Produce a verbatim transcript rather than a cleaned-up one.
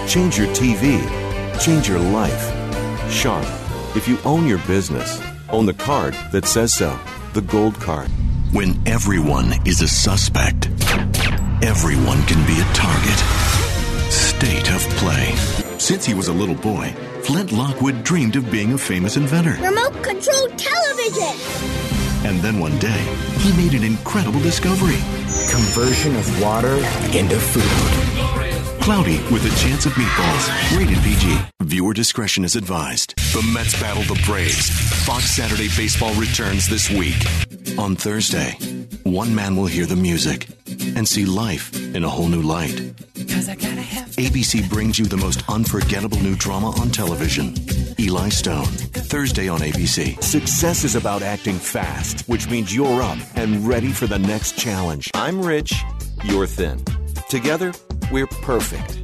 change your T V, change your life. Sharp. If you own your business, own the card that says so. The Gold Card. When everyone is a suspect, everyone can be a target. State of play. Since he was a little boy, Flint Lockwood dreamed of being a famous inventor. Remote-controlled television! And then one day, he made an incredible discovery. Conversion of water into food. Cloudy with a chance of meatballs. Rated P G. Viewer discretion is advised. The Mets battle the Braves. Fox Saturday Baseball returns this week. On Thursday, one man will hear the music and see life in a whole new light. A B C brings you the most unforgettable new drama on television. Eli Stone. Thursday on A B C. Success is about acting fast, which means you're up and ready for the next challenge. I'm rich, you're thin. Together, we're perfect.